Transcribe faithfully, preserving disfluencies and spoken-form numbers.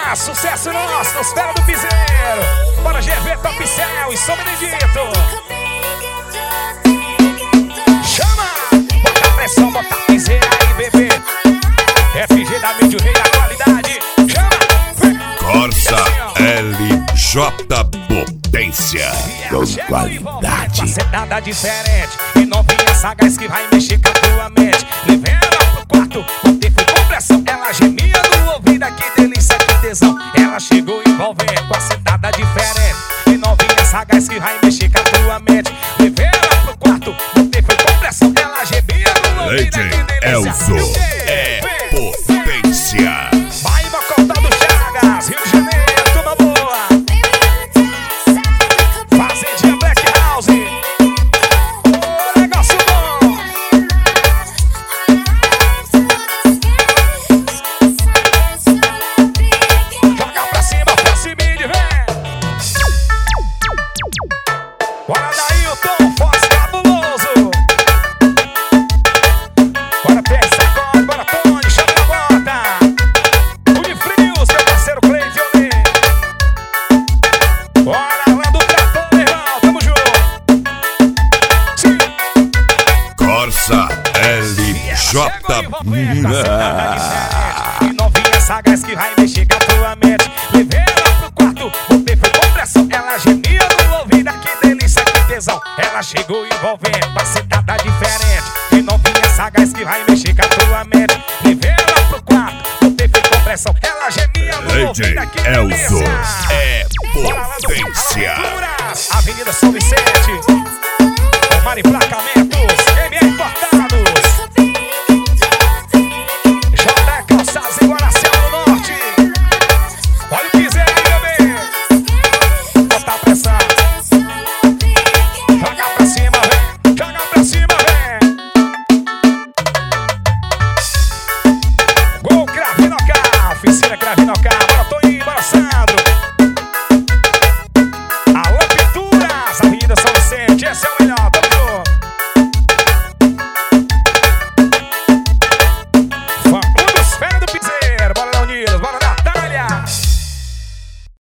Sucesso nosso, nos pés do piseiro. Bora G V, Top Céu e São Benedito. Chama! Bota a pressão, bota a piseira aí, bebê. F G da Mídia, o rei da qualidade. Chama! Corsa L J Potência com qualidade. Macetada diferente e novinha sagaz que vai mexer com a tua mente. Levei ela pro quarto, ontem foi com pressão. Ela gemia no ouvido, que delícia, que tesão. Ela chegou envolvendo com a sentada diferente e novinha sagaz que vai mexer com a tua mente. Levei ela pro quarto, ontem foi com pressão. Ela gemia no ouvido, que delícia. Elzo é potência. Vai Mocotó do Chagas, Rio de Janeiro, turma boa. Fazendinha Black House. Ô, negócio bom. Joga pra cima, pra cima e de vem. Bora daí o Tom Foz cabuloso. Bora P S agora, bora Tony, chama a bota. Unifrios, meu parceiro Cleiton Lee. Bora lá do Trator, meu irmão, tamo junto. Sim. Corsa L J. E novinha sagaz que vai mexer com a tua mente. Levei ela pro quarto, botei foi com pressão. Ela gemia no ouvido, que delícia, que tesão. Ela chegou envolvendo, pacetada diferente. E novinha sagaz que vai mexer com a tua mente. Levei ela pro quarto, botei foi com pressão. Ela gemia no ouvido, que delícia. Elzo é Bora lá do potência. Aventuras, Avenida São Vicente. Tomar emplacamentos, M R Importados. J Calçados em Guaraciaba do Norte. Olha o piseiro aí, bebê. Bota a pressão. Joga pra cima, vem. Joga pra cima, vem. Gol Cravinocal. Oficina Cravinocal.